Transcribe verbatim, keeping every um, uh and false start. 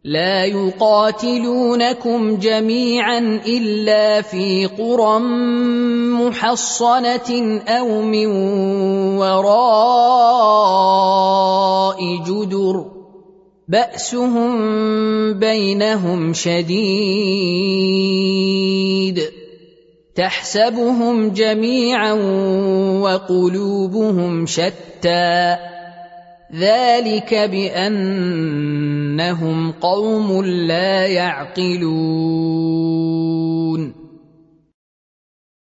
لا يقاتلونكم جميعا إلا في قرى محصنة أو من وراء جدر بأسهم بينهم شديد تحسبهم جميعا وقلوبهم شتى ذلك بأنهم قوم لا يعقلون